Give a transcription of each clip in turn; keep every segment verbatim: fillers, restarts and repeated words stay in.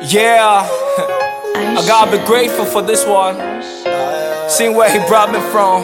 Yeah, I gotta be grateful for this one. Seeing where he brought me from.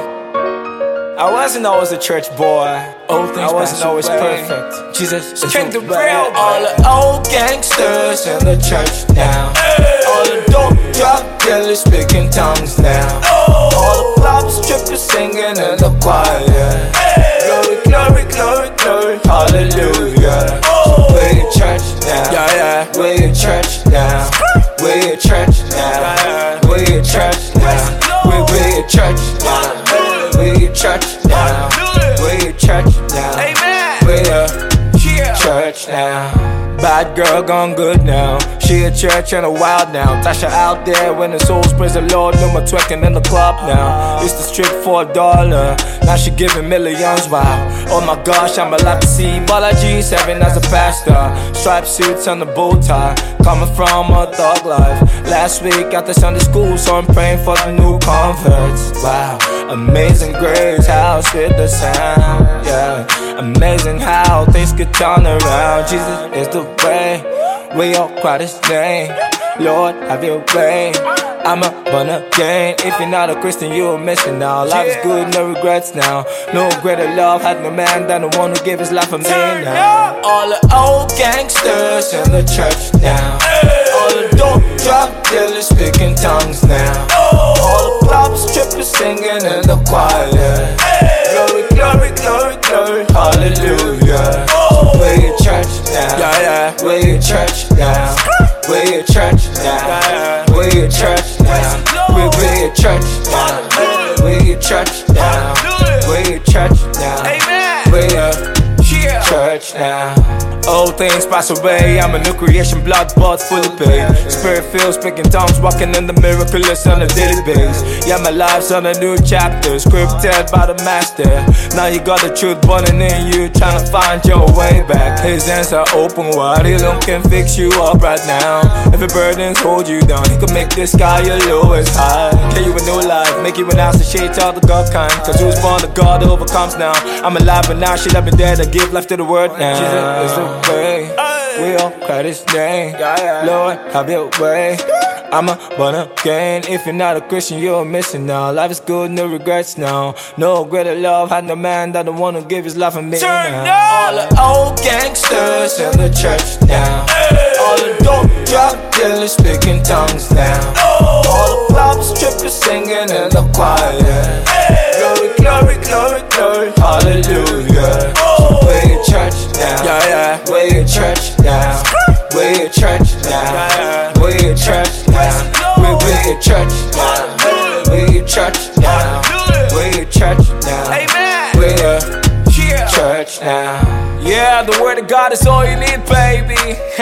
I wasn't always a church boy. I wasn't always perfect. Jesus, strength the real. All the old gangsters in the church now. All the dope drug dealers speaking tongues now. All the clubs strippers singing in the choir. Glory, glory, glory, glory, hallelujah. We're in church now. Yeah, yeah. We're in church now. We're in church now. We're in church now. We're in church now. We're in church now. We're in church now. We're in church now. Bad girl gone good now. She at church and a wild now. Tasha out there when the souls praise the Lord. No more twerking in the club now. Used to strip for a dollar. Now she giving millions, wow. Oh my gosh, I'm alive to see Balaji serving as a pastor. Striped suits and a bow tie. Coming from a thug life. Last week at the Sunday school, so I'm praying for the new converts. Wow, amazing grace, house with the sound. Yeah, amazing how things could turn around. Jesus is the way, we all cry His name. Lord, have your way. I'm a born again. If you're not a Christian, you're missing now. Life is good, no regrets now. No greater love had no man than the one who gave his life for me now. All the old gangsters in the church now. All the dope drug dealers speaking tongues now. All the clubs strippers singing in the choir. Glory, glory, glory, glory, hallelujah. We're in church now. Yeah, yeah. We're in church now. We're in church now. We're in church now. We're in church now. We're in church now. We're in church now. We're in church now. Old things pass away, I'm a new creation, blood bought, fully paid. Spirit filled, speaking tongues, walking in the miraculous on a daily basis. Yeah, my life's on a new chapter, scripted by the master. Now you got the truth burning in you, trying to find your way back. His hands are open wide, he alone can fix you up right now. If your burdens hold you down, he can make the sky your lowest high. Give you a new life, make you an associate of the God kind. Cause who's born the God overcomes now. I'm alive and now, she left me dead, I give life to the word now. Jesus is the way, we all cry His name. Lord, have your way. I'm a born again. If you're not a Christian, you're missing now. Life is good, no regrets now. No greater love had no man than the one who gave his life for me now. All the old gangsters in the church now. All the dope drug dealers speaking tongues now. All the clubs strippers singing in the choir. Glory, glory, glory, glory, hallelujah. We're in church now. Yeah, yeah. We're in church now. We're in church now. We're in church now. We're in church now. We're in church now. We're in church now. We're in church now. Yeah, the word of God is all you need, baby.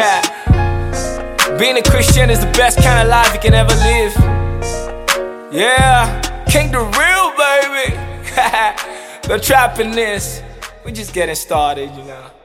Being a Christian is the best kind of life you can ever live. Yeah, King the real, baby. The trapping this. We just getting started, you know.